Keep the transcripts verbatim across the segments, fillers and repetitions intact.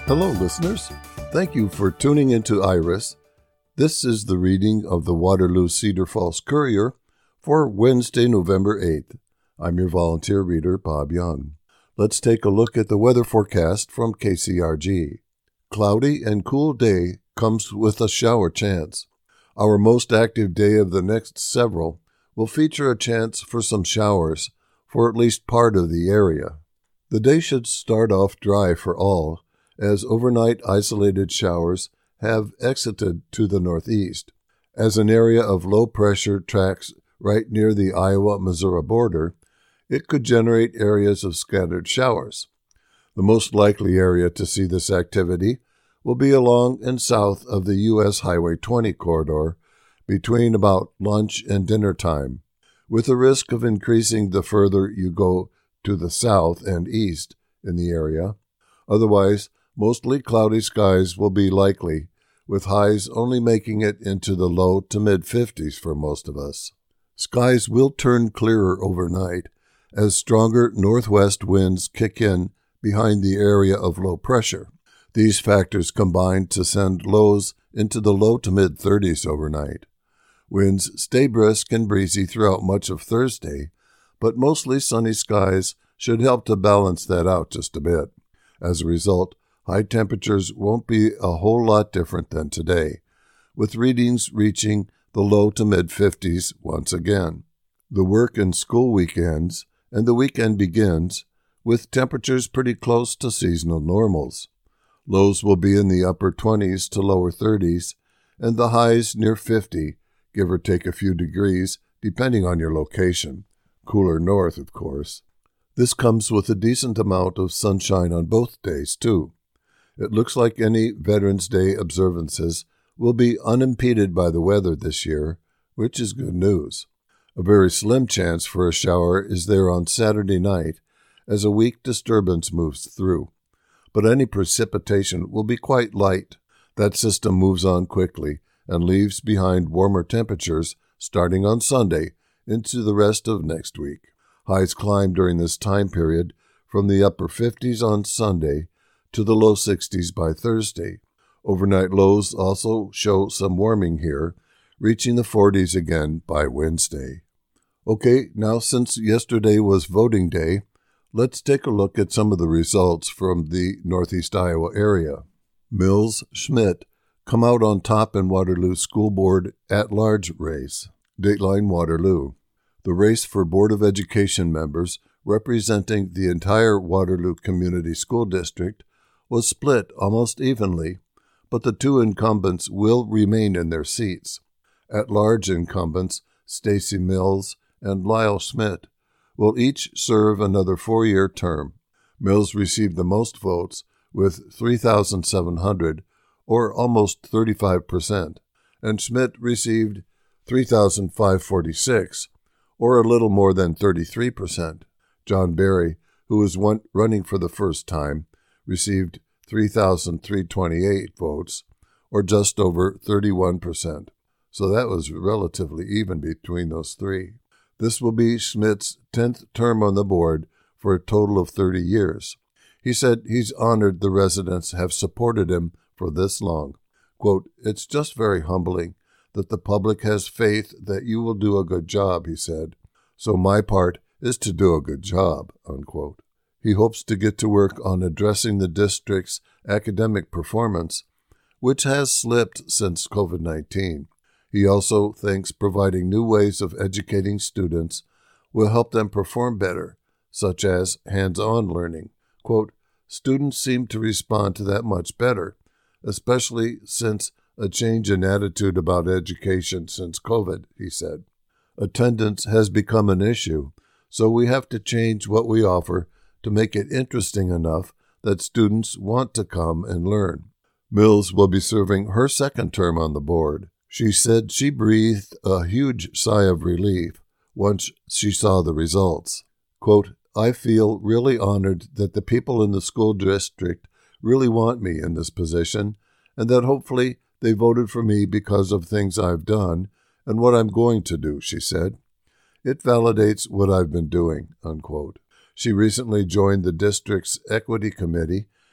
Hello, listeners. Thank you for tuning into Iris. This is the reading of the Waterloo Cedar Falls Courier for Wednesday, November eighth. I'm your volunteer reader, Bob Young. Let's take a look at the weather forecast from K C R G. Cloudy and cool day comes with a shower chance. Our most active day of the next several will feature a chance for some showers for at least part of the area. The day should start off dry for all, as overnight isolated showers have exited to the northeast. As an area of low pressure tracks right near the Iowa-Missouri border, it could generate areas of scattered showers. The most likely area to see this activity will be along and south of the U S Highway twenty corridor between about lunch and dinner time, with the risk of increasing the further you go to the south and east in the area. Otherwise, mostly cloudy skies will be likely, with highs only making it into the low to mid-fifties for most of us. Skies will turn clearer overnight as stronger northwest winds kick in behind the area of low pressure. These factors combine to send lows into the low to mid-thirties overnight. Winds stay brisk and breezy throughout much of Thursday, but mostly sunny skies should help to balance that out just a bit. As a result, high temperatures won't be a whole lot different than today, with readings reaching the low to mid-fifties once again. The work and school weekends and the weekend begins with temperatures pretty close to seasonal normals. Lows will be in the upper twenties to lower thirties, and the highs near fifty, give or take a few degrees, depending on your location. Cooler north, of course. This comes with a decent amount of sunshine on both days, too. It looks like any Veterans Day observances will be unimpeded by the weather this year, which is good news. A very slim chance for a shower is there on Saturday night as a weak disturbance moves through, but any precipitation will be quite light. That system moves on quickly and leaves behind warmer temperatures starting on Sunday into the rest of next week. Highs climb during this time period from the upper fifties on Sunday to the low sixties by Thursday. Overnight lows also show some warming here, reaching the forties again by Wednesday. Okay, now since yesterday was voting day, let's take a look at some of the results from the Northeast Iowa area. Mills Schmidt come out on top in Waterloo School Board at-large race. Dateline Waterloo. The race for Board of Education members representing the entire Waterloo Community School District was split almost evenly, but the two incumbents will remain in their seats. At-large incumbents Stacy Mills and Lyle Schmidt will each serve another four-year term. Mills received the most votes with three thousand seven hundred, or almost thirty-five percent, and Schmidt received three thousand five hundred forty-six, or a little more than thirty-three percent. John Berry, who is one running for the first time, received three thousand three hundred twenty-eight votes, or just over thirty-one percent. So that was relatively even between those three. This will be Schmidt's tenth term on the board for a total of thirty years. He said he's honored the residents have supported him for this long. Quote, "It's just very humbling that the public has faith that you will do a good job," he said. "So my part is to do a good job," unquote. He hopes to get to work on addressing the district's academic performance, which has slipped since covid nineteen. He also thinks providing new ways of educating students will help them perform better, such as hands-on learning. Quote, "Students seem to respond to that much better, especially since a change in attitude about education since COVID," he said. Attendance has become an issue, so we have to change what we offer to make it interesting enough that students want to come and learn. Mills will be serving her second term on the board. She said she breathed a huge sigh of relief once she saw the results. Quote, "I feel really honored that the people in the school district really want me in this position, and that hopefully they voted for me because of things I've done and what I'm going to do," she said. "It validates what I've been doing," unquote. She recently joined the district's equity committee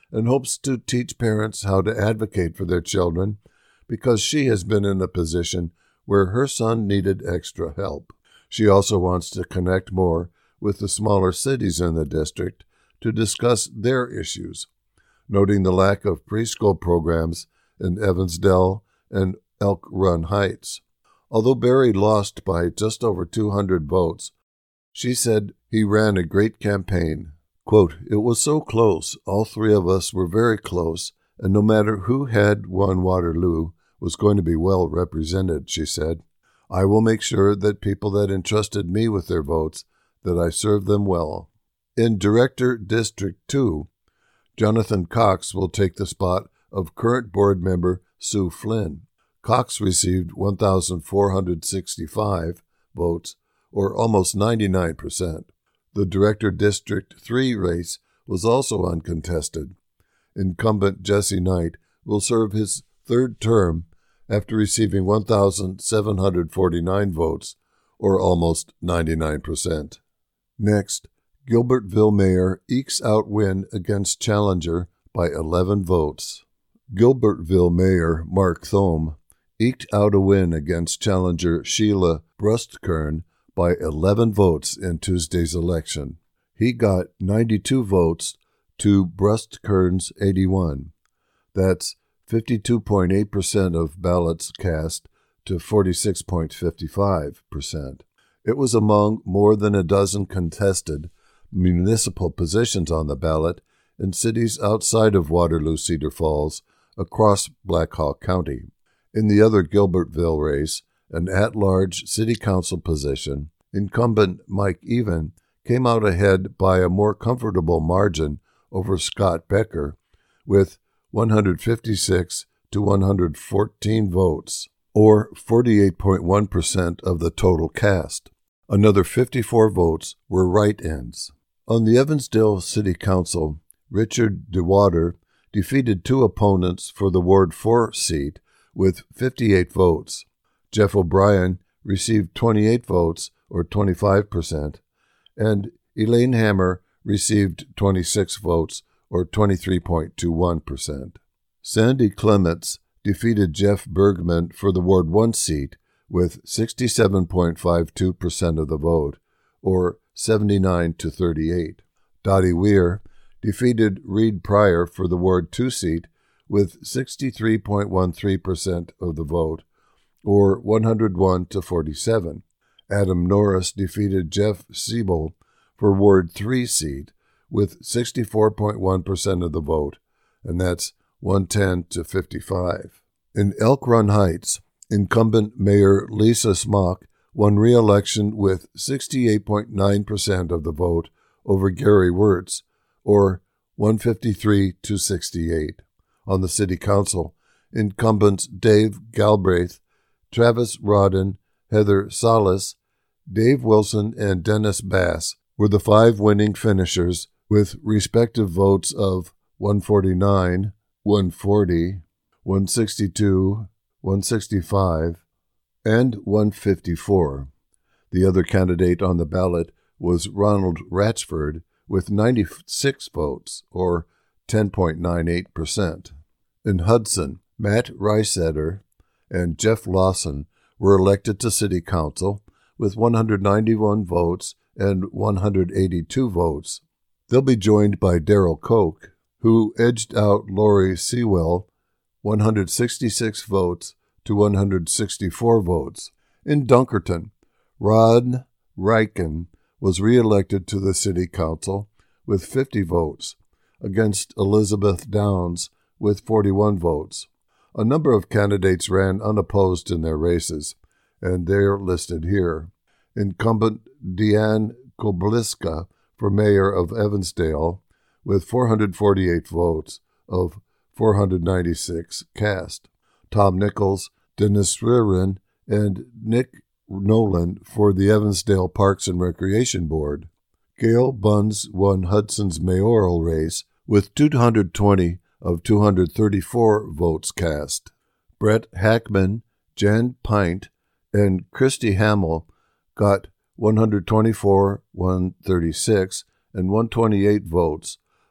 and hopes to teach parents how to advocate for their children because she has been in a position where her son needed extra help. She also wants to connect more with the smaller cities in the district to discuss their issues, noting the lack of preschool programs in Evansdale and Elk Run Heights. Although Barry lost by just over two hundred votes, she said he ran a great campaign. Quote, "It was so close. All three of us were very close, and no matter who had won Waterloo was going to be well represented," she said. "I will make sure that people that entrusted me with their votes, that I serve them well." In Director District two, Jonathan Cox will take the spot of current board member Sue Flynn. Cox received one thousand four hundred sixty-five votes, or almost ninety-nine percent. The Director District three race was also uncontested. Incumbent Jesse Knight will serve his third term after receiving one thousand seven hundred forty-nine votes, or almost ninety-nine percent. Next, Gilbertville Mayor ekes out win against challenger by eleven votes. Gilbertville Mayor Mark Thome eked out a win against challenger Sheila Brustkern by eleven votes in Tuesday's election. He got ninety-two votes to Brustkern's eighty-one. That's fifty-two point eight percent of ballots cast to forty-six point five five percent. It was among more than a dozen contested municipal positions on the ballot in cities outside of Waterloo-Cedar Falls across Black Hawk County. In the other Gilbertville race, an at-large city council position, incumbent Mike Even came out ahead by a more comfortable margin over Scott Becker with one hundred fifty-six to one hundred fourteen votes, or forty-eight point one percent of the total cast. Another fifty-four votes were write-ins. On the Evansdale City Council, Richard DeWater defeated two opponents for the Ward four seat with fifty-eight votes. Jeff O'Brien received twenty-eight votes, or twenty-five percent, and Elaine Hammer received twenty-six votes, or twenty-three point two one percent. Sandy Clements defeated Jeff Bergman for the Ward one seat with sixty-seven point five two percent of the vote, or seventy-nine to thirty-eight. Dottie Weir defeated Reed Pryor for the Ward two seat with sixty-three point one three percent of the vote, or one hundred one to forty-seven. Adam Norris defeated Jeff Siebel for Ward three seat with sixty-four point one percent of the vote, and that's one hundred ten to fifty-five. In Elk Run Heights, incumbent Mayor Lisa Smock won re-election with sixty-eight point nine percent of the vote over Gary Wirtz, or one hundred fifty-three to sixty-eight. On the City Council, incumbents Dave Galbraith, Travis Rodden, Heather Salas, Dave Wilson, and Dennis Bass were the five winning finishers with respective votes of one hundred forty-nine, one hundred forty, one hundred sixty-two, one hundred sixty-five, and one hundred fifty-four. The other candidate on the ballot was Ronald Ratchford with ninety-six votes, or ten point nine eight percent. In Hudson, Matt Reisetter and Jeff Lawson were elected to City Council with one hundred ninety-one votes and one hundred eighty-two votes. They'll be joined by Darrell Koch, who edged out Lori Sewell, one hundred sixty-six votes to one hundred sixty-four votes. In Dunkerton, Rod Reichen was re-elected to the City Council with fifty votes, against Elizabeth Downs with forty-one votes. A number of candidates ran unopposed in their races, and they're listed here. Incumbent Deanne Kobliska for mayor of Evansdale with four hundred forty-eight votes of four hundred ninety-six cast. Tom Nichols, Dennis Ririn, and Nick Nolan for the Evansdale Parks and Recreation Board. Gail Bunz won Hudson's mayoral race with two hundred twenty of two hundred thirty-four votes cast. Brett Hackman, Jan Pint, and Christy Hamill got one hundred twenty-four, one hundred thirty-six, and one hundred twenty-eight votes,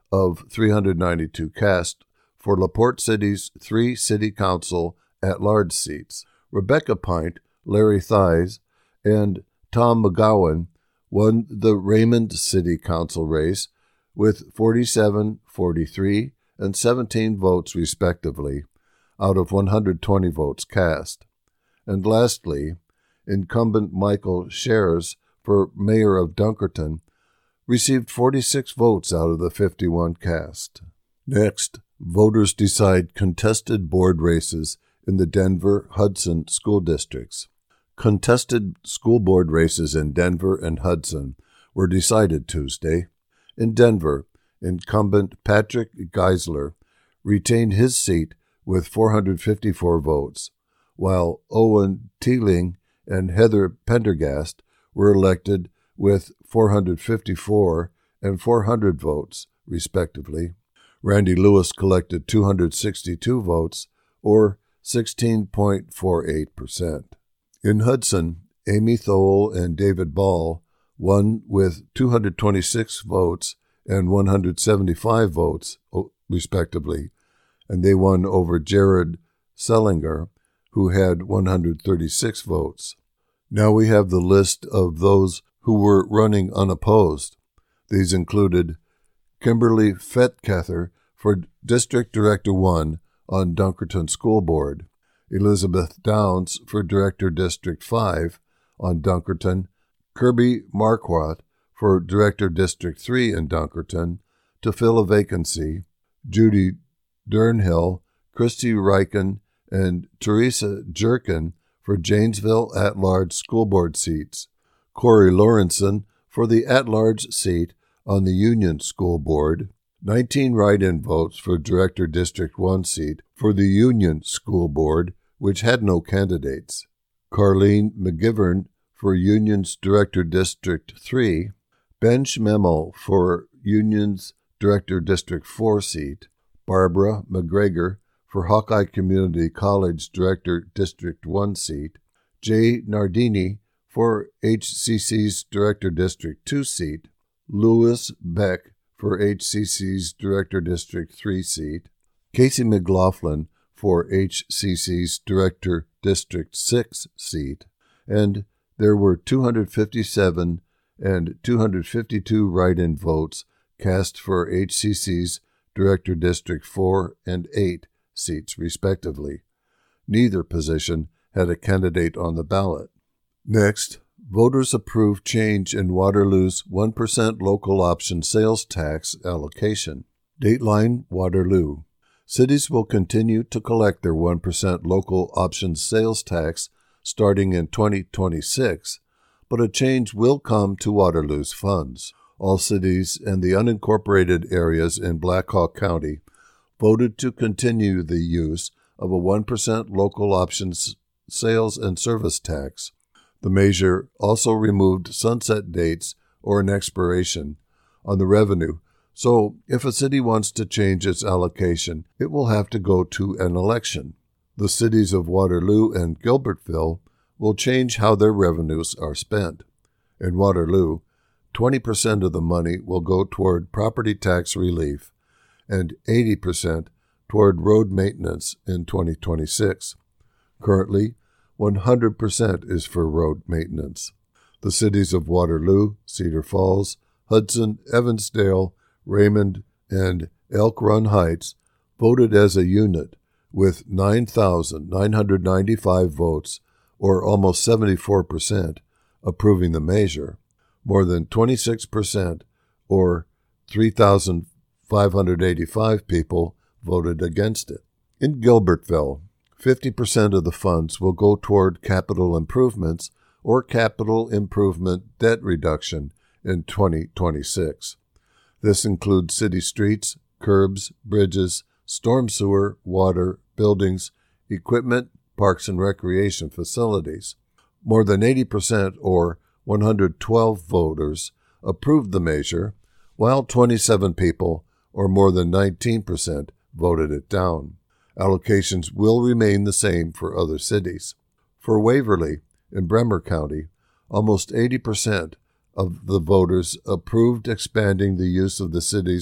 of three hundred ninety-two cast for LaPorte City's three city council at-large seats. Rebecca Pint, Larry Thies, and Tom McGowan won the Raymond City Council race with forty-seven, forty-three, and seventeen votes respectively, out of one hundred twenty votes cast. And lastly, incumbent Michael Shares for mayor of Dunkerton received forty-six votes out of the fifty-one cast. Next, voters decide contested board races in the Denver-Hudson school districts. Contested school board races in Denver and Hudson were decided Tuesday. In Denver, incumbent Patrick Geisler retained his seat with four hundred fifty-four votes, while Owen Teeling and Heather Pendergast were elected with four hundred fifty-four and four hundred votes, respectively. Randy Lewis collected two hundred sixty-two votes, or sixteen point four eight percent. In Hudson, Amy Thole and David Ball won with two hundred twenty-six votes and one hundred seventy-five votes, respectively, and they won over Jared Sellinger, who had one hundred thirty-six votes. Now we have the list of those who were running unopposed. These included Kimberly Fettcather for District Director one on Dunkerton School Board, Elizabeth Downs for Director District five on Dunkerton, Kirby Marquardt for Director District three in Dunkerton to fill a vacancy, Judy Durnhill, Christy Riken, and Teresa Jerkin for Janesville at-large school board seats, Corey Lawrenson for the at-large seat on the Union School Board, nineteen write-in votes for Director District one seat for the Union School Board, which had no candidates, Carlene McGivern for Union's Director District three, Ben Schmemmel for Union's Director District four seat, Barbara McGregor for Hawkeye Community College Director District one seat, Jay Nardini for H C C's Director District two seat, Louis Beck for H C C's Director District three seat, Casey McLaughlin for H C C's Director District six seat, and there were two hundred fifty-seven and two hundred fifty-two write-in votes cast for H C C's Director District four and eight seats, respectively. Neither position had a candidate on the ballot. Next, voters approved change in Waterloo's one percent local option sales tax allocation. Dateline Waterloo. Cities will continue to collect their one percent local option sales tax starting in twenty twenty-six, but a change will come to Waterloo's funds. All cities and the unincorporated areas in Black Hawk County voted to continue the use of a one percent local options sales and service tax. The measure also removed sunset dates or an expiration on the revenue, so if a city wants to change its allocation, it will have to go to an election. The cities of Waterloo and Gilbertville will change how their revenues are spent. In Waterloo, twenty percent of the money will go toward property tax relief and eighty percent toward road maintenance in twenty twenty-six. Currently, one hundred percent is for road maintenance. The cities of Waterloo, Cedar Falls, Hudson, Evansdale, Raymond, and Elk Run Heights voted as a unit with nine thousand nine hundred ninety-five votes, or almost seventy-four percent, approving the measure. More than twenty-six percent, or three thousand five hundred eighty-five people, voted against it. In Gilbertville, fifty percent of the funds will go toward capital improvements or capital improvement debt reduction in twenty twenty-six. This includes city streets, curbs, bridges, storm sewer, water, buildings, equipment, parks and recreation facilities. More than eighty percent, or one hundred twelve voters, approved the measure, while twenty-seven people, or more than nineteen percent, voted it down. Allocations will remain the same for other cities. For Waverly, in Bremer County, almost eighty percent of the voters approved expanding the use of the city's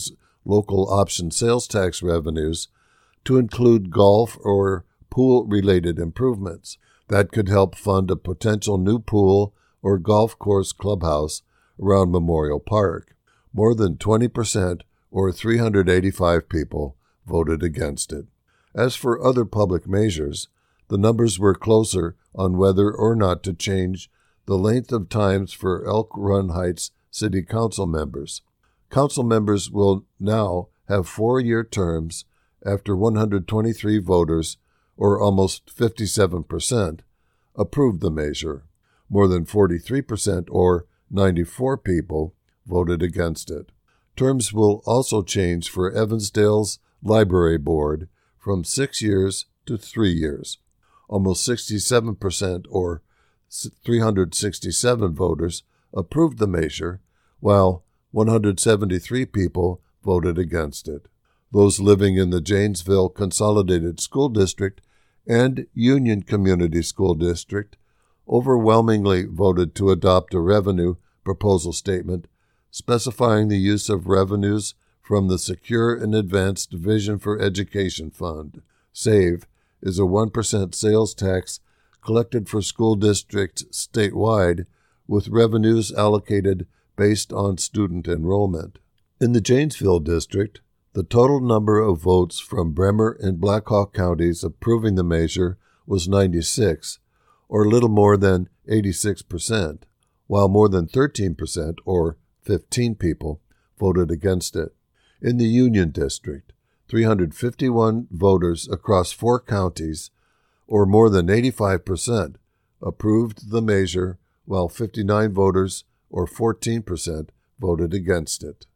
local option sales tax revenues to include golf or pool-related improvements. That could help fund a potential new pool or golf course clubhouse around Memorial Park. More than twenty percent, or three hundred eighty-five people, voted against it. As for other public measures, the numbers were closer on whether or not to change the length of times for Elk Run Heights City Council members. Council members will now have four-year terms after one hundred twenty-three voters, or almost fifty-seven percent, approved the measure. More than forty-three percent, or ninety-four people, voted against it. Terms will also change for Evansdale's Library Board from six years to three years. Almost sixty-seven percent, or three hundred sixty-seven voters, approved the measure, while one hundred seventy-three people voted against it. Those living in the Janesville Consolidated School District and Union Community School District overwhelmingly voted to adopt a revenue proposal statement specifying the use of revenues from the Secure and Advanced Vision for Education Fund. SAVE is a one percent sales tax collected for school districts statewide with revenues allocated based on student enrollment. In the Janesville district, the total number of votes from Bremer and Black Hawk counties approving the measure was ninety-six, or little more than eighty-six percent, while more than thirteen percent, or fifteen people, voted against it. In the Union District, three hundred fifty-one voters across four counties, or more than eighty-five percent, approved the measure, while fifty-nine voters, or fourteen percent, voted against it.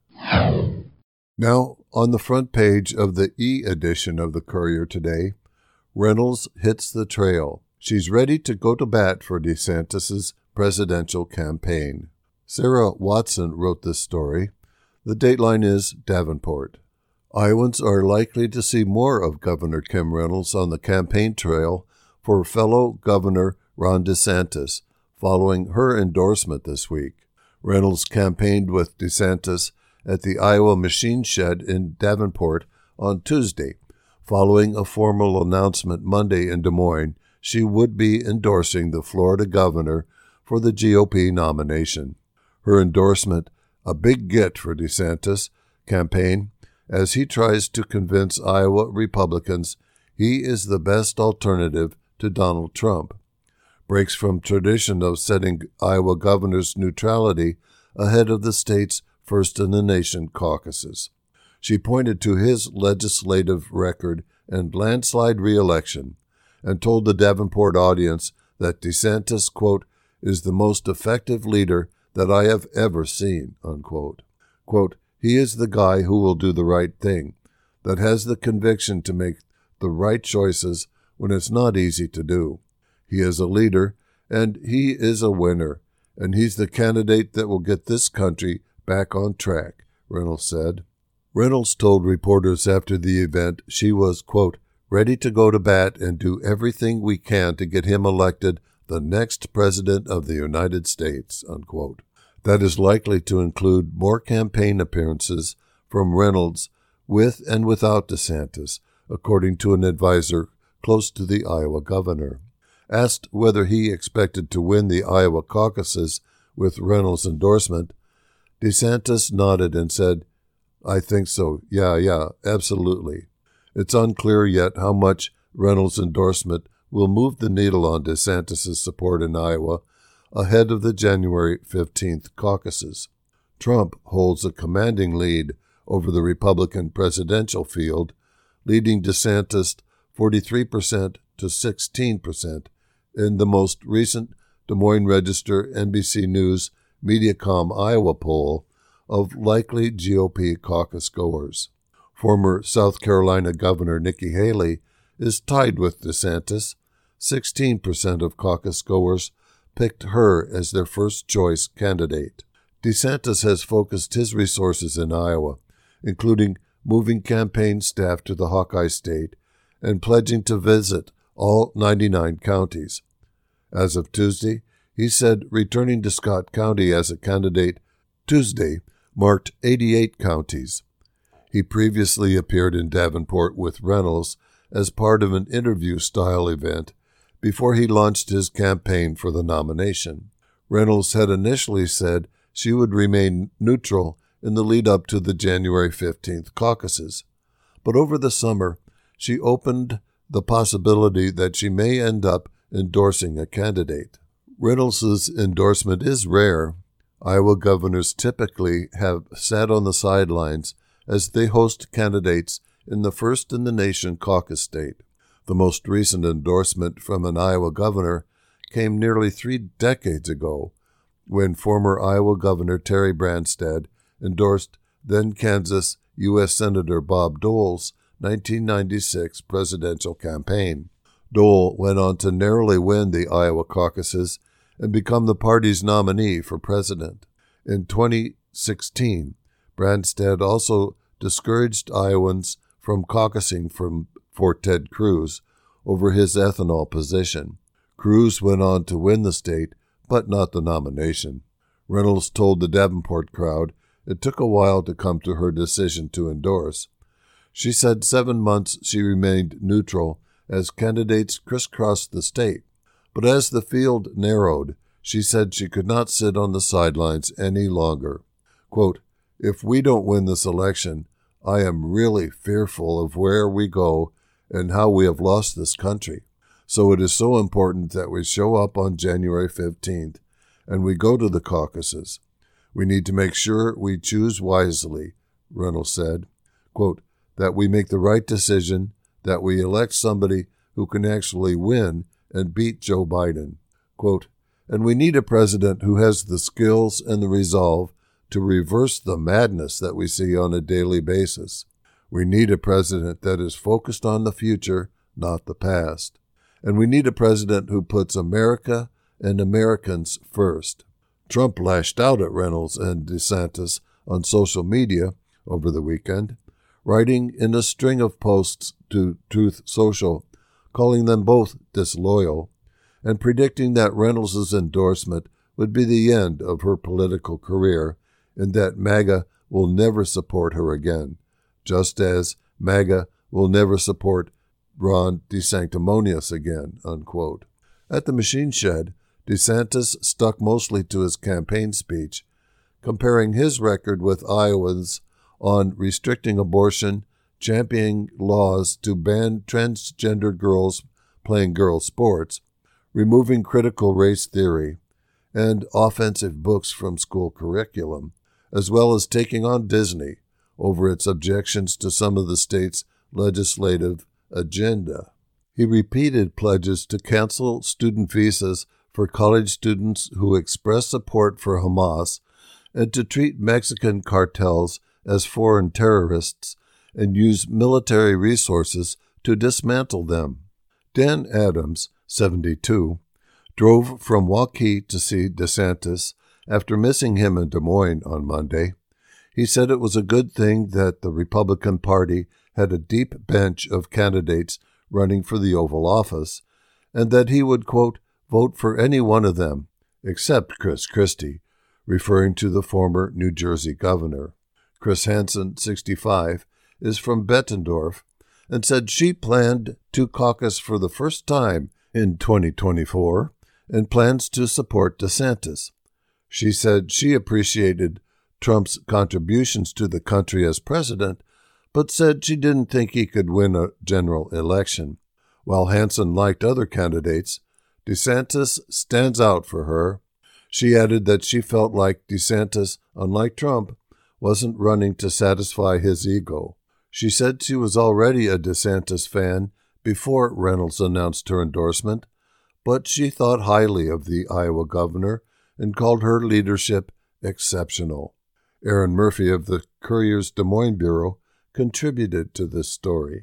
Now, on the front page of the e-edition of the Courier today, Reynolds hits the trail. She's ready to go to bat for DeSantis' presidential campaign. Sarah Watson wrote this story. The dateline is Davenport. Iowans are likely to see more of Governor Kim Reynolds on the campaign trail for fellow Governor Ron DeSantis following her endorsement this week. Reynolds campaigned with DeSantis at the Iowa Machine Shed in Davenport on Tuesday. Following a formal announcement Monday in Des Moines, she would be endorsing the Florida governor for the G O P nomination. Her endorsement, a big get for DeSantis' campaign, as he tries to convince Iowa Republicans he is the best alternative to Donald Trump, breaks from tradition of setting Iowa governor's neutrality ahead of the state's first-in-the-nation caucuses. She pointed to his legislative record and landslide re-election and told the Davenport audience that DeSantis, quote, is the most effective leader that I have ever seen, unquote. Quote, he is the guy who will do the right thing, that has the conviction to make the right choices when it's not easy to do. He is a leader, and he is a winner, and he's the candidate that will get this country back on track, Reynolds said. Reynolds told reporters after the event she was, quote, ready to go to bat and do everything we can to get him elected the next president of the United States, unquote. That is likely to include more campaign appearances from Reynolds with and without DeSantis, according to an advisor close to the Iowa governor. Asked whether he expected to win the Iowa caucuses with Reynolds' endorsement, DeSantis nodded and said, I think so. Yeah, yeah, absolutely. It's unclear yet how much Reynolds' endorsement will move the needle on DeSantis' support in Iowa ahead of the January fifteenth caucuses. Trump holds a commanding lead over the Republican presidential field, leading DeSantis forty-three percent to sixteen percent in the most recent Des Moines Register N B C News Mediacom Iowa poll of likely G O P caucus goers. Former South Carolina Governor Nikki Haley is tied with DeSantis. sixteen percent of caucus goers picked her as their first-choice candidate. DeSantis has focused his resources in Iowa, including moving campaign staff to the Hawkeye State and pledging to visit all ninety-nine counties. As of Tuesday, he said returning to Scott County as a candidate Tuesday marked eighty-eight counties. He previously appeared in Davenport with Reynolds as part of an interview-style event before he launched his campaign for the nomination. Reynolds had initially said she would remain neutral in the lead-up to the January fifteenth caucuses, but over the summer she opened the possibility that she may end up endorsing a candidate. Reynolds' endorsement is rare. Iowa governors typically have sat on the sidelines as they host candidates in the first-in-the-nation caucus state. The most recent endorsement from an Iowa governor came nearly three decades ago, when former Iowa Governor Terry Branstad endorsed then-Kansas U S Senator Bob Dole's nineteen ninety-six presidential campaign. Dole went on to narrowly win the Iowa caucuses and become the party's nominee for president. In twenty sixteen, Branstad also discouraged Iowans from caucusing from, for Ted Cruz over his ethanol position. Cruz went on to win the state, but not the nomination. Reynolds told the Davenport crowd it took a while to come to her decision to endorse. She said seven months she remained neutral as candidates crisscrossed the state. But as the field narrowed, she said she could not sit on the sidelines any longer. Quote, "If we don't win this election, I am really fearful of where we go and how we have lost this country. So it is so important that we show up on January fifteenth and we go to the caucuses. We need to make sure we choose wisely," Reynolds said. Quote, "that we make the right decision, that we elect somebody who can actually win and beat Joe Biden." Quote, "and we need a president who has the skills and the resolve to reverse the madness that we see on a daily basis. We need a president that is focused on the future, not the past. And we need a president who puts America and Americans first." Trump lashed out at Reynolds and DeSantis on social media over the weekend, writing in a string of posts to Truth Social, calling them both disloyal, and predicting that Reynolds' endorsement would be the end of her political career and that MAGA will never support her again, just as MAGA will never support Ron DeSanctimonious again, unquote. At the Machine Shed, DeSantis stuck mostly to his campaign speech, comparing his record with Iowans on restricting abortion, championing laws to ban transgender girls playing girls' sports, removing critical race theory, and offensive books from school curriculum, as well as taking on Disney over its objections to some of the state's legislative agenda. He repeated pledges to cancel student visas for college students who express support for Hamas and to treat Mexican cartels as foreign terrorists and use military resources to dismantle them. Dan Adams, seventy-two, drove from Waukee to see DeSantis after missing him in Des Moines on Monday. He said it was a good thing that the Republican Party had a deep bench of candidates running for the Oval Office, and that he would, quote, "vote for any one of them, except Chris Christie," referring to the former New Jersey governor. Chris Hansen, sixty-five, is from Bettendorf, and said she planned to caucus for the first time in twenty twenty-four and plans to support DeSantis. She said she appreciated Trump's contributions to the country as president, but said she didn't think he could win a general election. While Hansen liked other candidates, DeSantis stands out for her. She added that she felt like DeSantis, unlike Trump, wasn't running to satisfy his ego. She said she was already a DeSantis fan before Reynolds announced her endorsement, but she thought highly of the Iowa governor and called her leadership exceptional. Aaron Murphy of the Courier's Des Moines Bureau contributed to this story.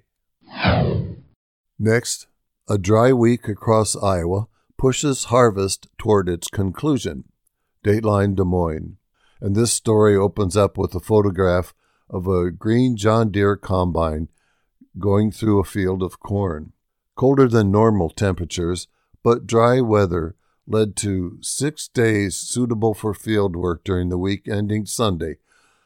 Next, a dry week across Iowa pushes harvest toward its conclusion. Dateline Des Moines. And this story opens up with a photograph of a green John Deere combine going through a field of corn. Colder than normal temperatures, but dry weather led to six days suitable for field work during the week ending Sunday,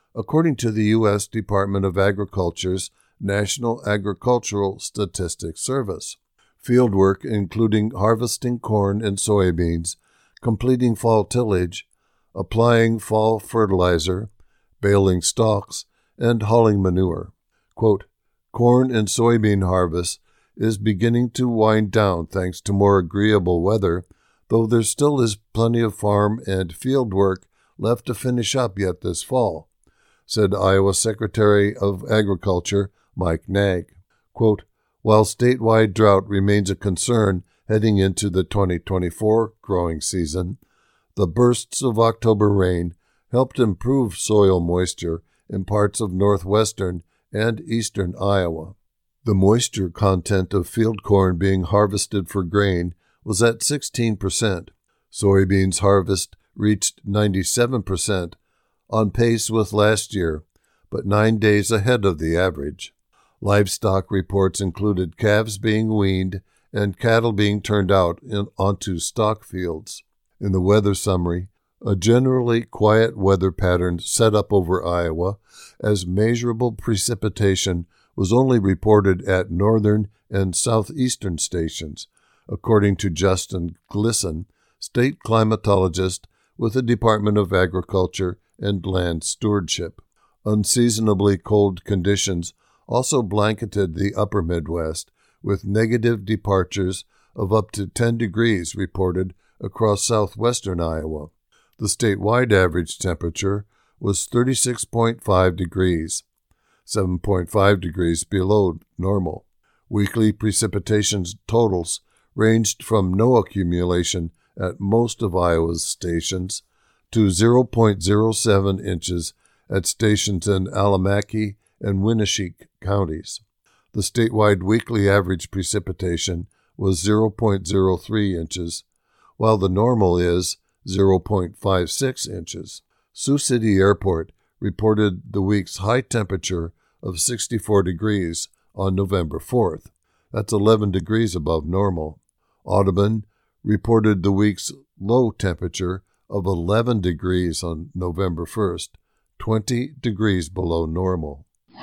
according to the U S Department of Agriculture's National Agricultural Statistics Service. Fieldwork including harvesting corn and soybeans, completing fall tillage, applying fall fertilizer, baling stalks, and hauling manure. Quote, corn and soybean harvest is beginning to wind down thanks to more agreeable weather, though there still is plenty of farm and field work left to finish up yet this fall, said Iowa Secretary of Agriculture Mike Naig. Quote, while statewide drought remains a concern heading into the twenty twenty-four growing season, the bursts of October rain helped improve soil moisture in parts of northwestern and eastern Iowa. The moisture content of field corn being harvested for grain was at sixteen percent. Soybeans harvest reached ninety-seven percent, on pace with last year, but nine days ahead of the average. Livestock reports included calves being weaned and cattle being turned out in, onto stock fields. In the weather summary, a generally quiet weather pattern set up over Iowa as measurable precipitation was only reported at northern and southeastern stations, according to Justin Glisson, state climatologist with the Department of Agriculture and Land Stewardship. Unseasonably cold conditions also blanketed the upper Midwest, with negative departures of up to ten degrees reported across southwestern Iowa. The statewide average temperature was thirty-six point five degrees, seven point five degrees below normal. Weekly precipitation totals ranged from no accumulation at most of Iowa's stations to zero point zero seven inches at stations in Alamaki and Winneshiek counties. The statewide weekly average precipitation was zero point zero three inches, while the normal is zero point five six inches. Sioux City Airport reported the week's high temperature of sixty-four degrees on November fourth. That's eleven degrees above normal. Audubon reported the week's low temperature of eleven degrees on November first, twenty degrees below normal.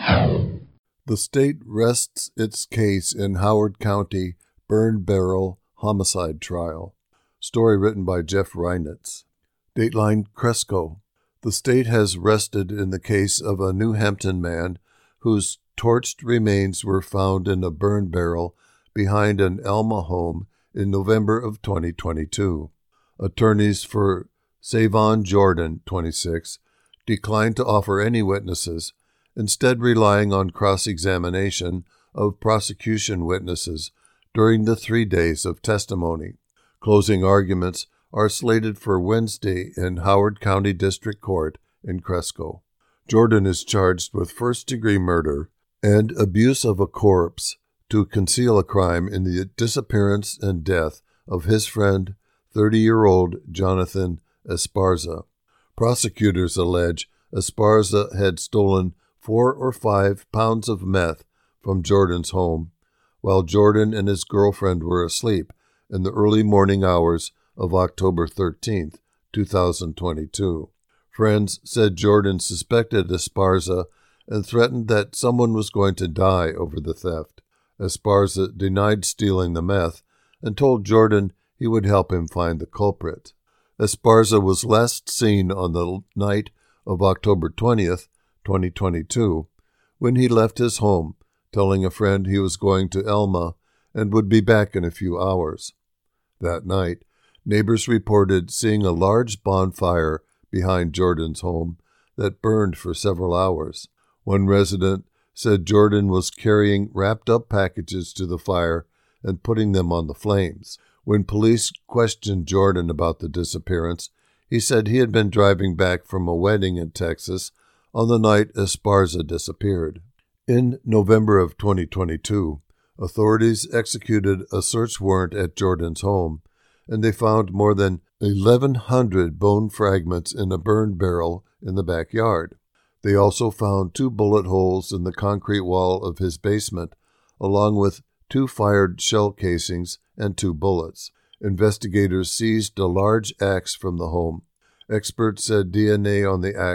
The state rests its case in Howard County burn barrel homicide trial. Story written by Jeff Reinitz. Dateline Cresco. The state has rested in the case of a New Hampton man whose torched remains were found in a burn barrel behind an Alma home in November of twenty twenty-two. Attorneys for Savon Jordan, twenty-six, declined to offer any witnesses, instead relying on cross-examination of prosecution witnesses during the three days of testimony. Closing arguments are slated for Wednesday in Howard County District Court in Cresco. Jordan is charged with first-degree murder and abuse of a corpse to conceal a crime in the disappearance and death of his friend, thirty-year-old Jonathan Esparza. Prosecutors allege Esparza had stolen four or five pounds of meth from Jordan's home, while Jordan and his girlfriend were asleep in the early morning hours of October thirteenth, two thousand twenty-two. Friends said Jordan suspected Esparza and threatened that someone was going to die over the theft. Esparza denied stealing the meth and told Jordan he would help him find the culprit. Esparza was last seen on the night of October twentieth, twenty twenty-two, when he left his home, telling a friend he was going to Elma and would be back in a few hours. That night, neighbors reported seeing a large bonfire behind Jordan's home that burned for several hours. One resident said Jordan was carrying wrapped-up packages to the fire and putting them on the flames. When police questioned Jordan about the disappearance, he said he had been driving back from a wedding in Texas on the night Esparza disappeared. In November of twenty twenty-two, authorities executed a search warrant at Jordan's home, and they found more than eleven hundred bone fragments in a burn barrel in the backyard. They also found two bullet holes in the concrete wall of his basement, along with two fired shell casings and two bullets. Investigators seized a large axe from the home. Experts said D N A on the axe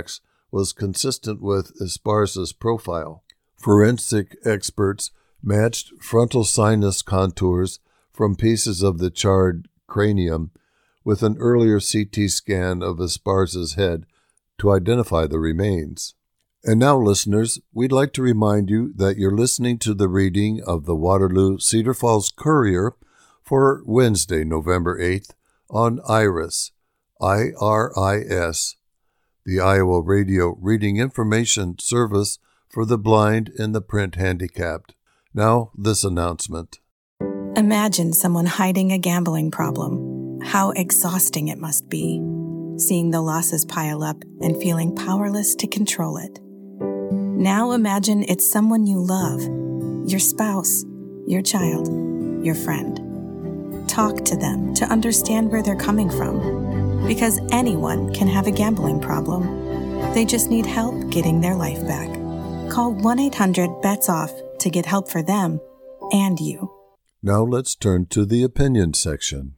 was consistent with Esparza's profile. Forensic experts matched frontal sinus contours from pieces of the charred cranium with an earlier C T scan of Esparza's head to identify the remains. And now, listeners, we'd like to remind you that you're listening to the reading of the Waterloo Cedar Falls Courier for Wednesday, November eighth, on IRIS, I R I S, the Iowa Radio Reading Information Service for the blind and the print handicapped. Now, this announcement. Imagine someone hiding a gambling problem. How exhausting it must be, seeing the losses pile up and feeling powerless to control it. Now imagine it's someone you love, your spouse, your child, your friend. Talk to them to understand where they're coming from, because anyone can have a gambling problem. They just need help getting their life back. Call one eight hundred bets off to get help for them and you. Now let's turn to the opinion section.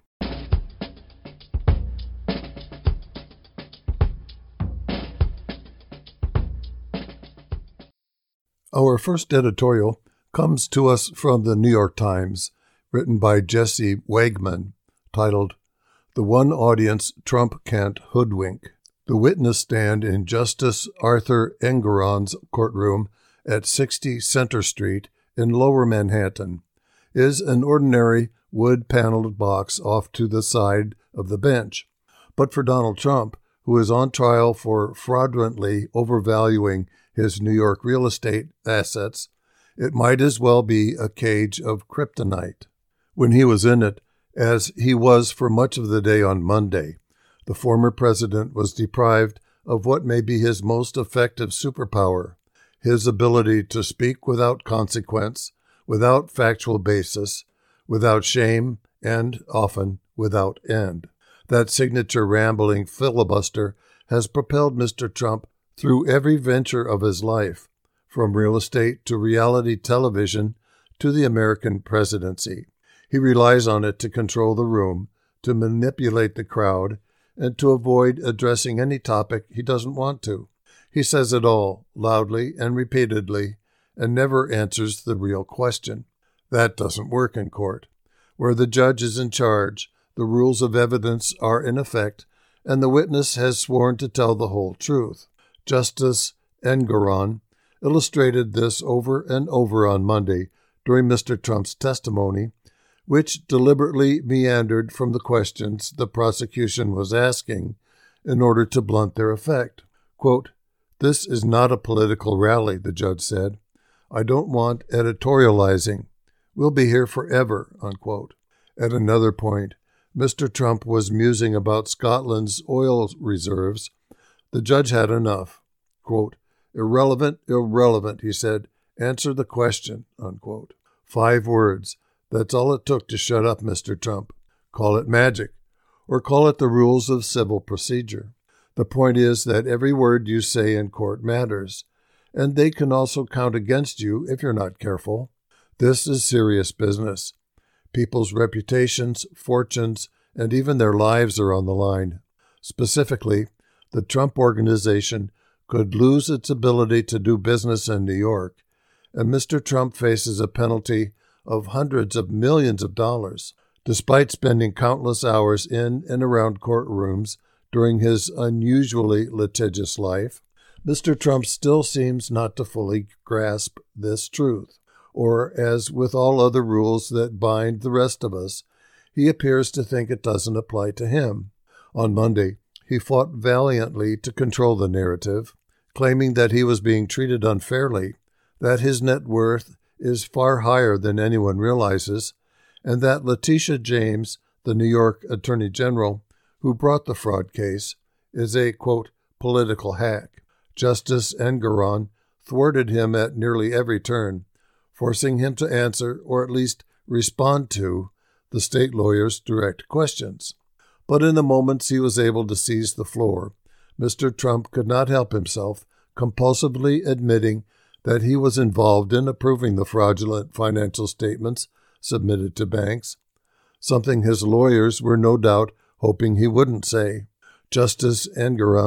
Our first editorial comes to us from the New York Times, written by Jesse Wegman, titled, "The One Audience Trump Can't Hoodwink." The witness stand in Justice Arthur Engoron's courtroom at sixty Center Street in Lower Manhattan is an ordinary wood-paneled box off to the side of the bench. But for Donald Trump, who is on trial for fraudulently overvaluing his New York real estate assets, it might as well be a cage of kryptonite. When he was in it, as he was for much of the day on Monday, the former president was deprived of what may be his most effective superpower, his ability to speak without consequence, without factual basis, without shame, and often without end. That signature rambling filibuster has propelled Mister Trump through every venture of his life, from real estate to reality television to the American presidency. He relies on it to control the room, to manipulate the crowd, and to avoid addressing any topic he doesn't want to. He says it all, loudly and repeatedly, and never answers the real question. That doesn't work in court. Where the judge is in charge, the rules of evidence are in effect, and the witness has sworn to tell the whole truth. Justice Engoron illustrated this over and over on Monday during Mister Trump's testimony, which deliberately meandered from the questions the prosecution was asking in order to blunt their effect. Quote, "This is not a political rally," the judge said. "I don't want editorializing. We'll be here forever," unquote. At another point, Mister Trump was musing about Scotland's oil reserves. The judge had enough. Quote, "Irrelevant, irrelevant," he said. "Answer the question," unquote. Five words. That's all it took to shut up Mister Trump. Call it magic, or call it the rules of civil procedure. The point is that every word you say in court matters, and they can also count against you if you're not careful. This is serious business. People's reputations, fortunes, and even their lives are on the line. Specifically, the Trump Organization could lose its ability to do business in New York, and Mister Trump faces a penalty of hundreds of millions of dollars. Despite spending countless hours in and around courtrooms during his unusually litigious life, Mister Trump still seems not to fully grasp this truth, or, as with all other rules that bind the rest of us, he appears to think it doesn't apply to him. On Monday, he fought valiantly to control the narrative, claiming that he was being treated unfairly, that his net worth is far higher than anyone realizes, and that Letitia James, the New York Attorney General, who brought the fraud case, is a, quote, political hack. Justice Engoron thwarted him at nearly every turn, forcing him to answer, or at least respond to, the state lawyer's direct questions. But in the moments he was able to seize the floor, Mister Trump could not help himself, compulsively admitting that he was involved in approving the fraudulent financial statements submitted to banks, something his lawyers were no doubt hoping he wouldn't say. Justice Engoron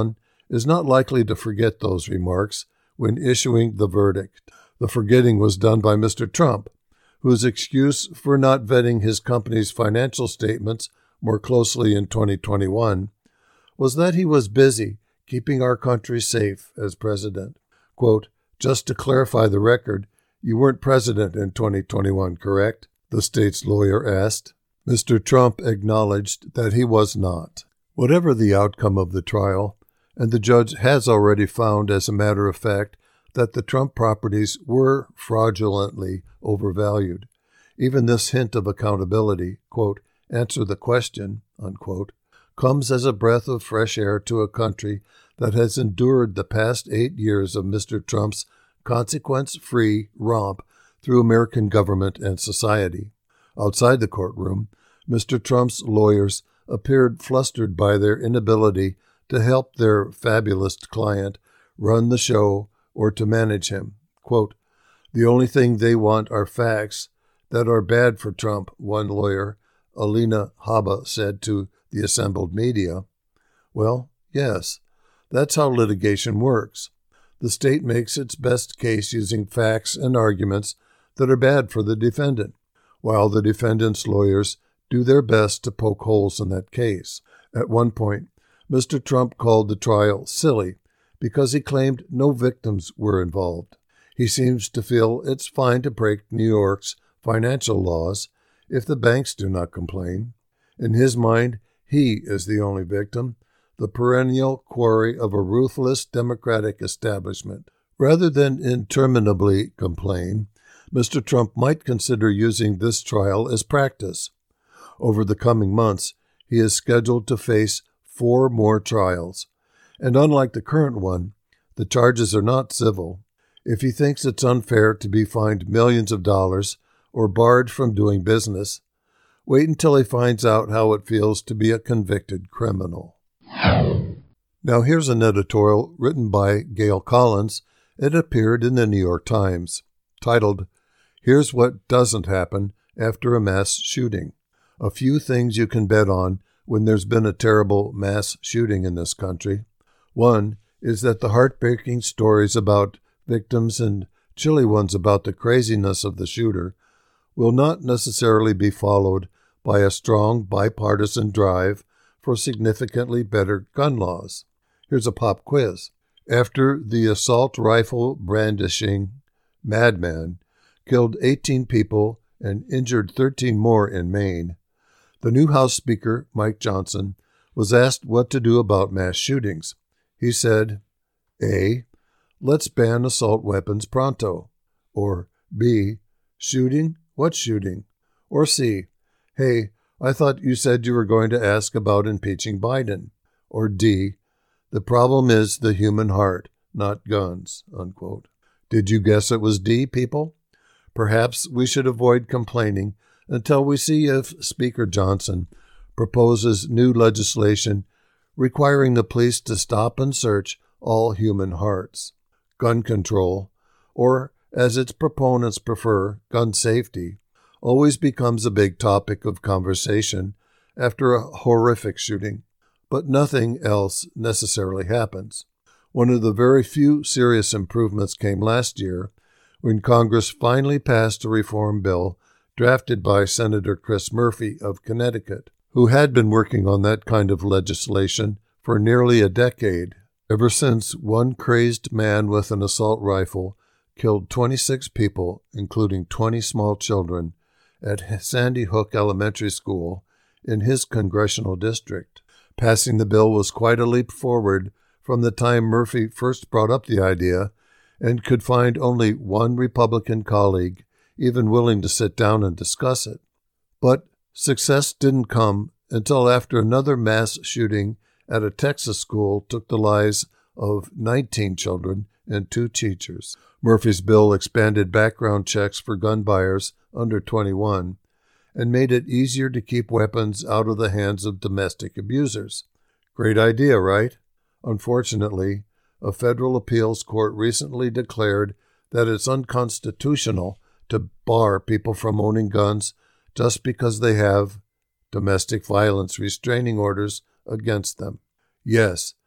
is not likely to forget those remarks when issuing the verdict. The forgetting was done by Mister Trump, whose excuse for not vetting his company's financial statements more closely in twenty twenty-one was that he was busy keeping our country safe as president. Quote, "Just to clarify the record, you weren't president in twenty twenty-one, correct?" the state's lawyer asked. Mister Trump acknowledged that he was not. Whatever the outcome of the trial, and the judge has already found, as a matter of fact, that the Trump properties were fraudulently overvalued. Even this hint of accountability, quote, "answer the question," unquote, comes as a breath of fresh air to a country that has endured the past eight years of Mister Trump's consequence-free romp through American government and society. Outside the courtroom, Mister Trump's lawyers appeared flustered by their inability to help their fabulous client run the show or to manage him. Quote, "The only thing they want are facts that are bad for Trump," one lawyer, Alina Habba, said to the assembled media. Well, yes, that's how litigation works. The state makes its best case using facts and arguments that are bad for the defendant, while the defendant's lawyers do their best to poke holes in that case. At one point, Mister Trump called the trial silly because he claimed no victims were involved. He seems to feel it's fine to break New York's financial laws if the banks do not complain. In his mind, he is the only victim, the perennial quarry of a ruthless Democratic establishment. Rather than interminably complain, Mister Trump might consider using this trial as practice. Over the coming months, he is scheduled to face four more trials. And unlike the current one, the charges are not civil. If he thinks it's unfair to be fined millions of dollars or barred from doing business, wait until he finds out how it feels to be a convicted criminal. Now here's an editorial written by Gail Collins. It appeared in the New York Times, titled, "Here's What Doesn't Happen After a Mass Shooting. A Few Things You Can Bet On When There's Been a Terrible Mass Shooting in This Country." One is that the heartbreaking stories about victims and chilly ones about the craziness of the shooter will not necessarily be followed by a strong bipartisan drive for significantly better gun laws. Here's a pop quiz. After the assault rifle brandishing madman killed eighteen people and injured thirteen more in Maine, the new House Speaker, Mike Johnson, was asked what to do about mass shootings. He said, A. Let's ban assault weapons pronto. Or B. Shooting? What shooting? Or C. Hey, I thought you said you were going to ask about impeaching Biden. Or D. The problem is the human heart, not guns, unquote. Did you guess it was D, people? Perhaps we should avoid complaining until we see if Speaker Johnson proposes new legislation requiring the police to stop and search all human hearts. Gun control, or as its proponents prefer, gun safety, always becomes a big topic of conversation after a horrific shooting, but nothing else necessarily happens. One of the very few serious improvements came last year when Congress finally passed a reform bill drafted by Senator Chris Murphy of Connecticut, who had been working on that kind of legislation for nearly a decade, ever since one crazed man with an assault rifle killed twenty-six people, including twenty small children, at Sandy Hook Elementary School in his congressional district. Passing the bill was quite a leap forward from the time Murphy first brought up the idea and could find only one Republican colleague even willing to sit down and discuss it. But success didn't come until after another mass shooting at a Texas school took the lives of nineteen children and two teachers. Murphy's bill expanded background checks for gun buyers under twenty-one and made it easier to keep weapons out of the hands of domestic abusers. Great idea, right? Unfortunately, a federal appeals court recently declared that it's unconstitutional to bar people from owning guns just because they have domestic violence restraining orders against them. Yes,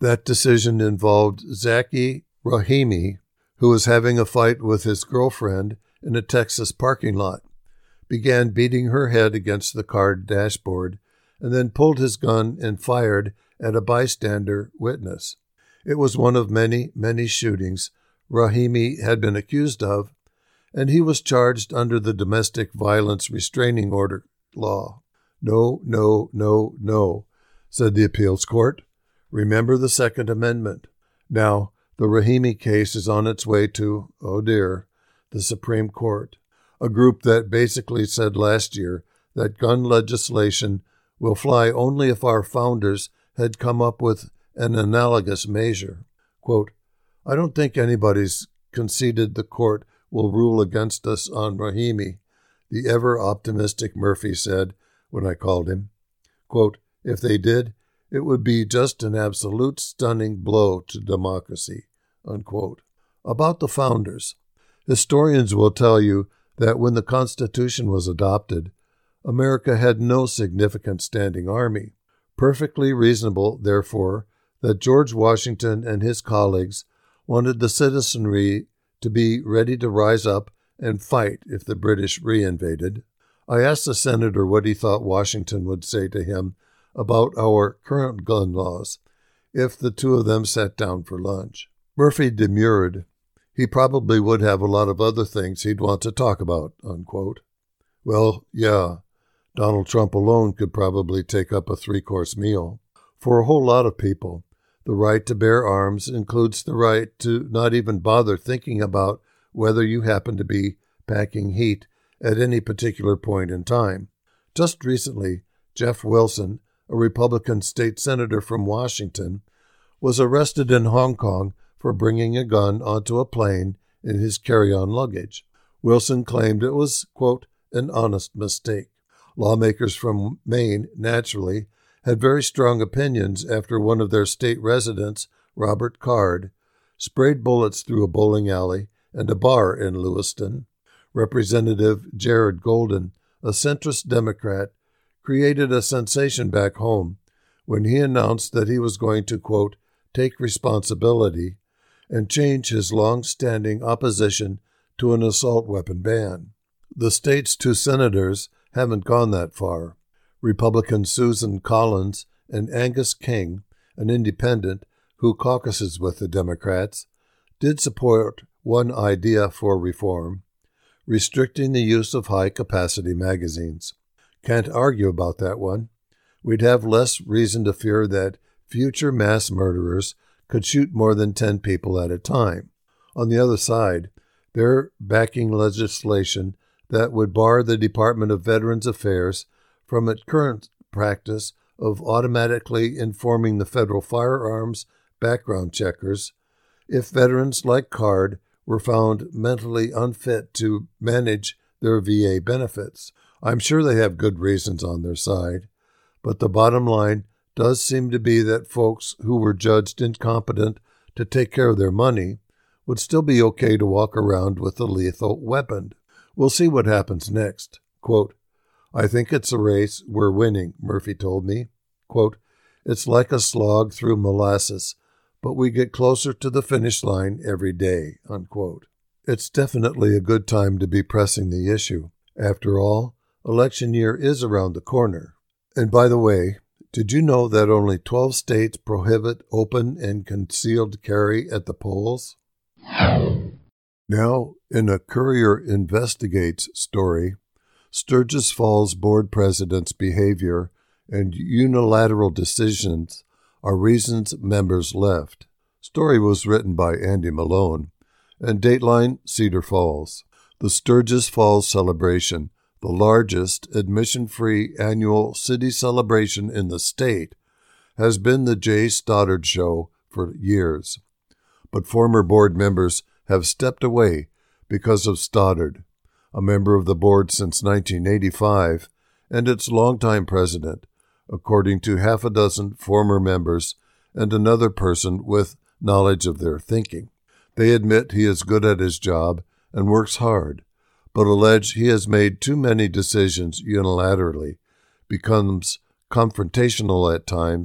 That decision involved Zaki Rahimi, who was having a fight with his girlfriend in a Texas parking lot, began beating her head against the car dashboard, and then pulled his gun and fired at a bystander witness. It was one of many, many shootings Rahimi had been accused of, and he was charged under the Domestic Violence Restraining Order law. No, no, no, no, said the appeals court. Remember the Second Amendment. Now, the Rahimi case is on its way to, oh dear, the Supreme Court, a group that basically said last year that gun legislation will fly only if our founders had come up with an analogous measure. Quote, I don't think anybody's conceded the court will rule against us on Rahimi, the ever-optimistic Murphy said when I called him. Quote, if they did, it would be just an absolute stunning blow to democracy. Unquote. About the founders, historians will tell you that when the Constitution was adopted, America had no significant standing army. Perfectly reasonable, therefore, that George Washington and his colleagues wanted the citizenry to be ready to rise up and fight if the British reinvaded. I asked the senator what he thought Washington would say to him about our current gun laws if the two of them sat down for lunch. Murphy demurred. He probably would have a lot of other things he'd want to talk about, unquote. Well, yeah, Donald Trump alone could probably take up a three-course meal. For a whole lot of people, the right to bear arms includes the right to not even bother thinking about whether you happen to be packing heat at any particular point in time. Just recently, Jeff Wilson, a Republican state senator from Washington, was arrested in Hong Kong for bringing a gun onto a plane in his carry-on luggage. Wilson claimed it was, quote, an honest mistake. Lawmakers from Maine, naturally, had very strong opinions after one of their state residents, Robert Card, sprayed bullets through a bowling alley and a bar in Lewiston. Representative Jared Golden, a centrist Democrat, created a sensation back home when he announced that he was going to, quote, take responsibility and change his long-standing opposition to an assault weapon ban. The state's two senators haven't gone that far. Republican Susan Collins and Angus King, an independent who caucuses with the Democrats, did support one idea for reform, restricting the use of high-capacity magazines. Can't argue about that one. We'd have less reason to fear that future mass murderers could shoot more than ten people at a time. On the other side, they're backing legislation that would bar the Department of Veterans Affairs from its current practice of automatically informing the federal firearms background checkers if veterans like Card were found mentally unfit to manage their V A benefits. I'm sure they have good reasons on their side, but the bottom line does seem to be that folks who were judged incompetent to take care of their money would still be okay to walk around with a lethal weapon. We'll see what happens next. Quote, I think it's a race we're winning, Murphy told me. Quote, it's like a slog through molasses, but we get closer to the finish line every day, unquote. It's definitely a good time to be pressing the issue. After all, election year is around the corner. And by the way, did you know that only twelve states prohibit open and concealed carry at the polls? Now, in a Courier Investigates story, Sturgis Falls board president's behavior and unilateral decisions are reasons members left. Story was written by Andy Malone, and Dateline Cedar Falls. The Sturgis Falls celebration, the largest admission-free annual city celebration in the state, has been the Jay Stoddard Show for years. But former board members have stepped away because of Stoddard, a member of the board since nineteen eighty-five, and its longtime president, according to half a dozen former members and another person with knowledge of their thinking. They admit he is good at his job and works hard, but allege he has made too many decisions unilaterally, becomes confrontational at times,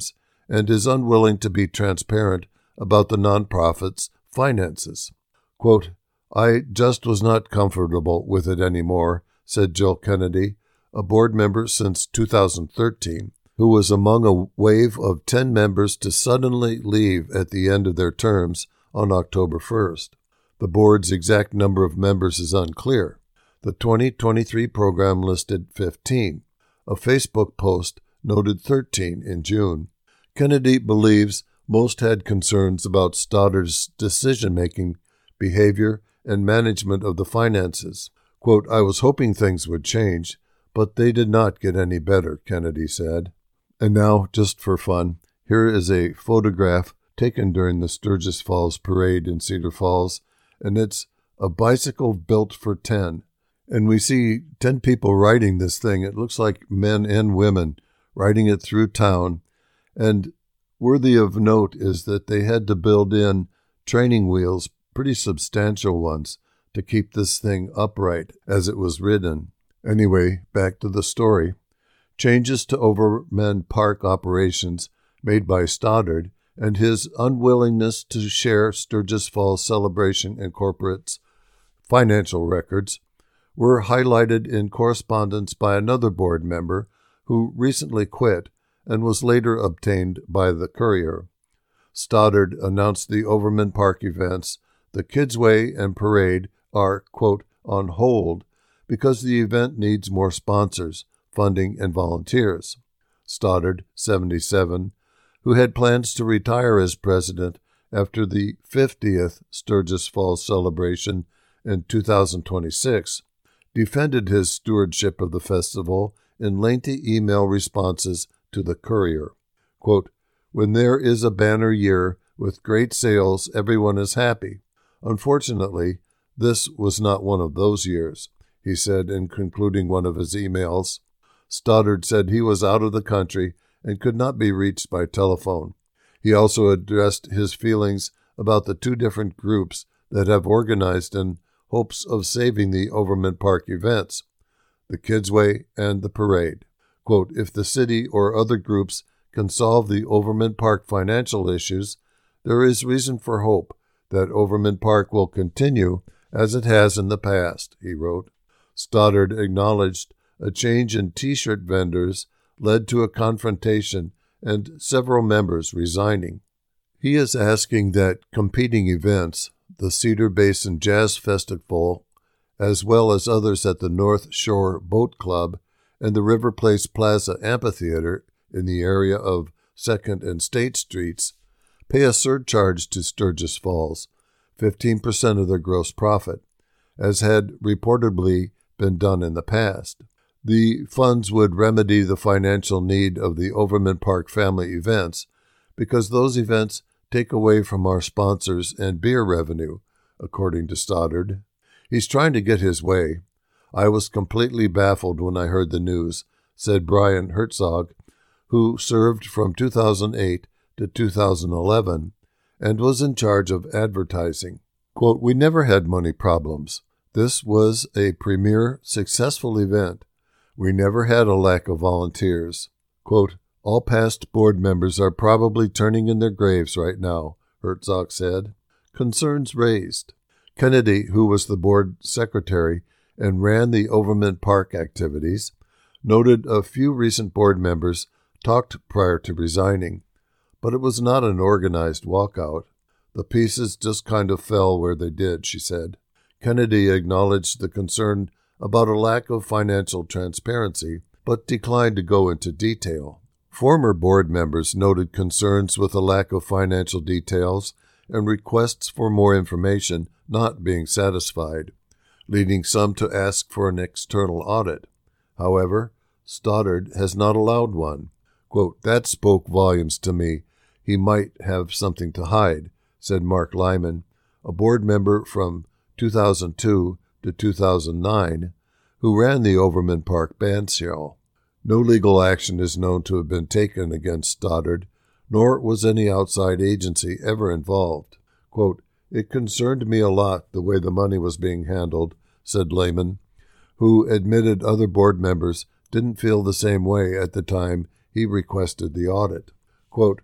and is unwilling to be transparent about the nonprofit's finances. Quote, I just was not comfortable with it anymore, said Jill Kennedy, a board member since two thousand thirteen, who was among a wave of ten members to suddenly leave at the end of their terms on October first. The board's exact number of members is unclear. The twenty twenty-three program listed fifteen. A Facebook post noted thirteen in June. Kennedy believes most had concerns about Stoddard's decision-making, behavior, and management of the finances. Quote, I was hoping things would change, but they did not get any better, Kennedy said. And now, just for fun, here is a photograph taken during the Sturgis Falls Parade in Cedar Falls, and it's a bicycle built for ten. And we see ten people riding this thing. It looks like men and women riding it through town. And worthy of note is that they had to build in training wheels, pretty substantial ones, to keep this thing upright as it was ridden. Anyway, back to the story. Changes to Overman Park operations made by Stoddard and his unwillingness to share Sturgis Falls Celebration Incorporated's financial records were highlighted in correspondence by another board member who recently quit and was later obtained by the Courier. Stoddard announced the Overman Park events, the Kidsway and Parade, are, quote, on hold because the event needs more sponsors, funding, and volunteers. Stoddard, seventy-seven, who had plans to retire as president after the fiftieth Sturgis Falls celebration in two thousand twenty-six, defended his stewardship of the festival in lengthy email responses to the Courier. Quote, when there is a banner year with great sales, everyone is happy. Unfortunately, this was not one of those years, he said in concluding one of his emails. Stoddard said he was out of the country and could not be reached by telephone. He also addressed his feelings about the two different groups that have organized in hopes of saving the Overman Park events, the Kidsway and the Parade. Quote, if the city or other groups can solve the Overman Park financial issues, there is reason for hope that Overman Park will continue as it has in the past, he wrote. Stoddard acknowledged a change in T-shirt vendors led to a confrontation and several members resigning. He is asking that competing events, the Cedar Basin Jazz Festival, as well as others at the North Shore Boat Club and the River Place Plaza Amphitheater in the area of second and State Streets, pay a surcharge to Sturgis Falls, fifteen percent of their gross profit, as had reportedly been done in the past. The funds would remedy the financial need of the Overman Park family events because those events take away from our sponsors and beer revenue, according to Stoddard. He's trying to get his way. I was completely baffled when I heard the news, said Brian Herzog, who served from two thousand eight to two thousand eleven and was in charge of advertising. Quote, we never had money problems. This was a premier, successful event. We never had a lack of volunteers. Quote, all past board members are probably turning in their graves right now, Herzog said. Concerns raised. Kennedy, who was the board secretary and ran the Overman Park activities, noted a few recent board members talked prior to resigning, but it was not an organized walkout. The pieces just kind of fell where they did, she said. Kennedy acknowledged the concern about a lack of financial transparency, but declined to go into detail. Former board members noted concerns with a lack of financial details and requests for more information not being satisfied, leading some to ask for an external audit. However, Stoddard has not allowed one. Quote, that spoke volumes to me. He might have something to hide, said Mark Lyman, a board member from two thousand two to two thousand nine, who ran the Overman Park band shell. No legal action is known to have been taken against Stoddard, nor was any outside agency ever involved. Quote, it concerned me a lot the way the money was being handled, said Lehman, who admitted other board members didn't feel the same way at the time he requested the audit. Quote,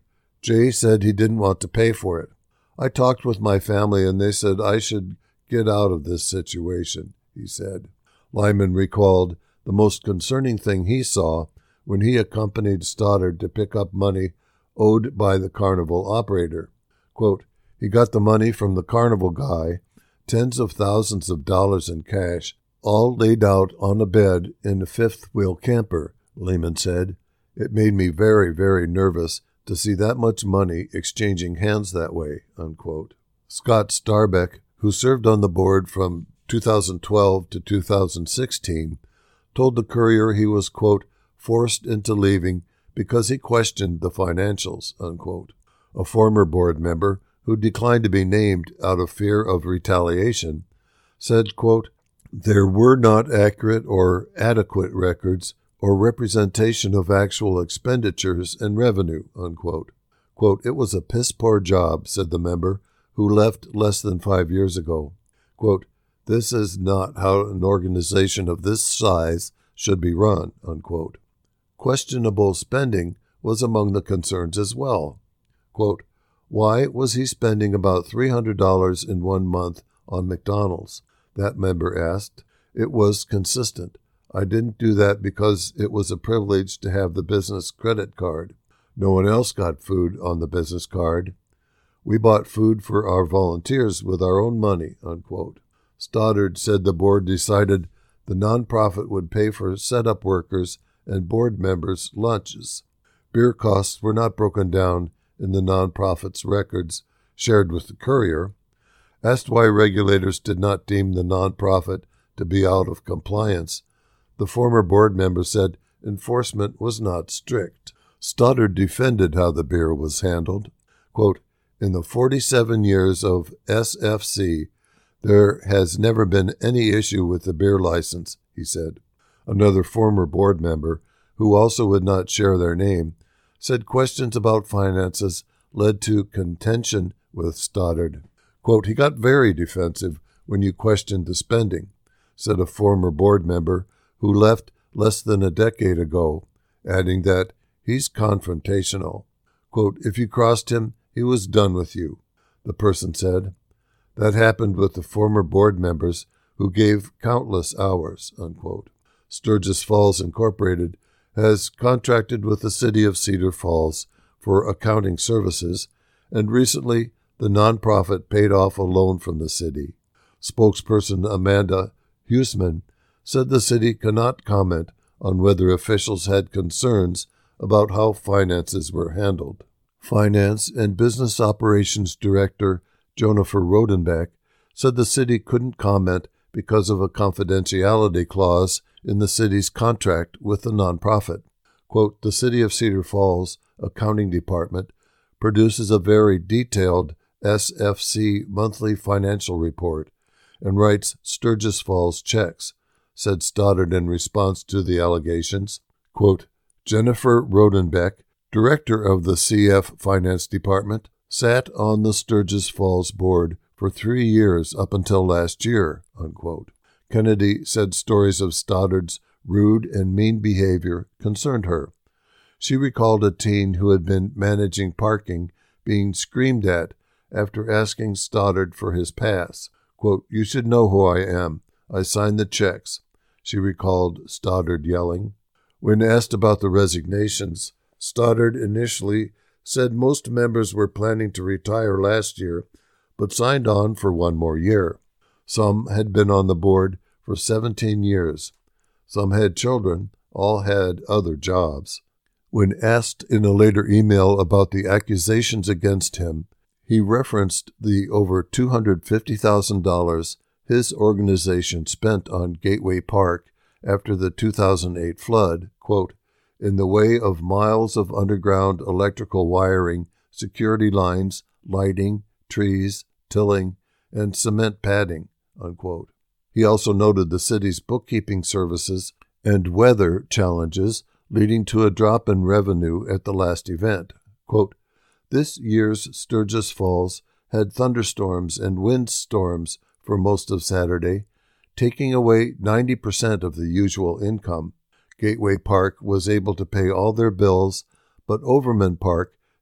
Jay said he didn't want to pay for it. I talked with my family and they said I should get out of this situation, he said. Lyman recalled the most concerning thing he saw when he accompanied Stoddard to pick up money owed by the carnival operator. Quote, he got the money from the carnival guy, tens of thousands of dollars in cash, all laid out on a bed in a fifth-wheel camper, Lehman said. It made me very, very nervous to see that much money exchanging hands that way, unquote. Scott Starbeck, who served on the board from two thousand twelve to two thousand sixteen, told the Courier he was, quote, forced into leaving because he questioned the financials, unquote. A former board member, who declined to be named out of fear of retaliation, said, quote, there were not accurate or adequate records or representation of actual expenditures and revenue, unquote. Quote, it was a piss-poor job, said the member, who left less than five years ago. Quote, this is not how an organization of this size should be run, unquote. Questionable spending was among the concerns as well. Quote, why was he spending about three hundred dollars in one month on McDonald's? That member asked. It was consistent. I didn't do that because it was a privilege to have the business credit card. No one else got food on the business card. We bought food for our volunteers with our own money, unquote. Stoddard said the board decided the nonprofit would pay for setup workers and board members' lunches. Beer costs were not broken down in the nonprofit's records shared with the Courier. Asked why regulators did not deem the nonprofit to be out of compliance, the former board member said enforcement was not strict. Stoddard defended how the beer was handled. Quote, in the forty-seven years of S F C, there has never been any issue with the beer license, he said. Another former board member, who also would not share their name, said questions about finances led to contention with Stoddard. Quote, he got very defensive when you questioned the spending, said a former board member who left less than a decade ago, adding that he's confrontational. Quote, if you crossed him, he was done with you, the person said. That happened with the former board members who gave countless hours, unquote. Sturgis Falls Incorporated has contracted with the city of Cedar Falls for accounting services, and recently the nonprofit paid off a loan from the city. Spokesperson Amanda Huseman said the city cannot comment on whether officials had concerns about how finances were handled. Finance and Business Operations Director Jennifer Rodenbeck said the city couldn't comment because of a confidentiality clause in the city's contract with the nonprofit. Quote, the City of Cedar Falls Accounting Department produces a very detailed S F C monthly financial report and writes Sturgis Falls checks, said Stoddard in response to the allegations. Quote, Jennifer Rodenbeck, director of the C F Finance Department, sat on the Sturgis Falls board for three years up until last year, unquote. Kennedy said stories of Stoddard's rude and mean behavior concerned her. She recalled a teen who had been managing parking being screamed at after asking Stoddard for his pass. Quote, you should know who I am. I signed the checks, she recalled Stoddard yelling. When asked about the resignations, Stoddard initially said most members were planning to retire last year, but signed on for one more year. Some had been on the board for seventeen years. Some had children, all had other jobs. When asked in a later email about the accusations against him, he referenced the over two hundred fifty thousand dollars his organization spent on Gateway Park after the two thousand eight flood, quote, in the way of miles of underground electrical wiring, security lines, lighting, trees, tilling, and cement padding, unquote. He also noted the city's bookkeeping services and weather challenges leading to a drop in revenue at the last event. Quote, this year's Sturgis Falls had thunderstorms and windstorms for most of Saturday, taking away ninety percent of the usual income. Gateway Park was able to pay all their bills, but Overman Park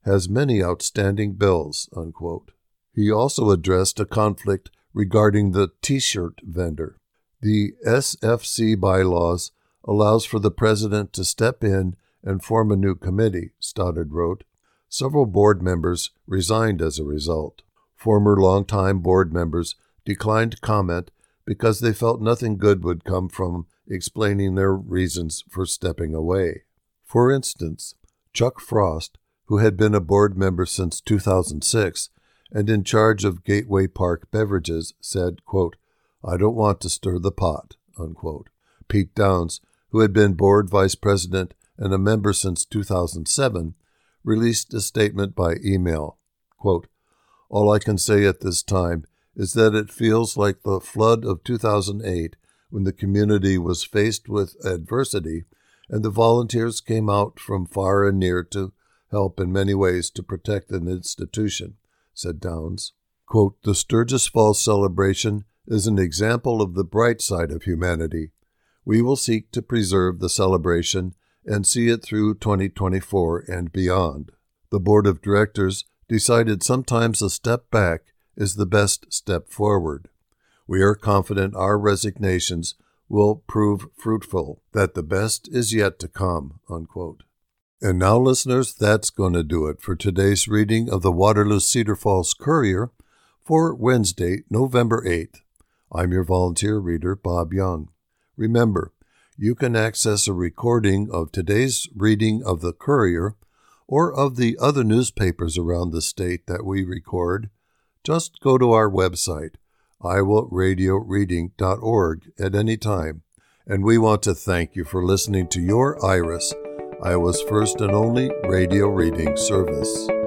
has many outstanding bills, unquote. He also addressed a conflict regarding the T-shirt vendor. The S F C bylaws allows for the president to step in and form a new committee, Stoddard wrote. Several board members resigned as a result. Former longtime board members declined comment because they felt nothing good would come from explaining their reasons for stepping away. For instance, Chuck Frost, who had been a board member since two thousand six and in charge of Gateway Park Beverages, said, quote, "I don't want to stir the pot," unquote. Pete Downs, who had been board vice president and a member since two thousand seven, released a statement by email, quote, "All I can say at this time is that it feels like the flood of two thousand eight when the community was faced with adversity and the volunteers came out from far and near to help in many ways to protect an institution," said Downs. Quote, "The Sturgis Falls celebration is an example of the bright side of humanity. We will seek to preserve the celebration and see it through twenty twenty-four and beyond. The board of directors decided sometimes a step back is the best step forward. We are confident our resignations will prove fruitful, that the best is yet to come," unquote. And now, listeners, that's going to do it for today's reading of the Waterloo Cedar Falls Courier for Wednesday, November eighth. I'm your volunteer reader, Bob Young. Remember, you can access a recording of today's reading of the Courier or of the other newspapers around the state that we record. Just go to our website, iowa radio reading dot org, at any time. And we want to thank you for listening to your Iris, Iowa's first and only radio reading service.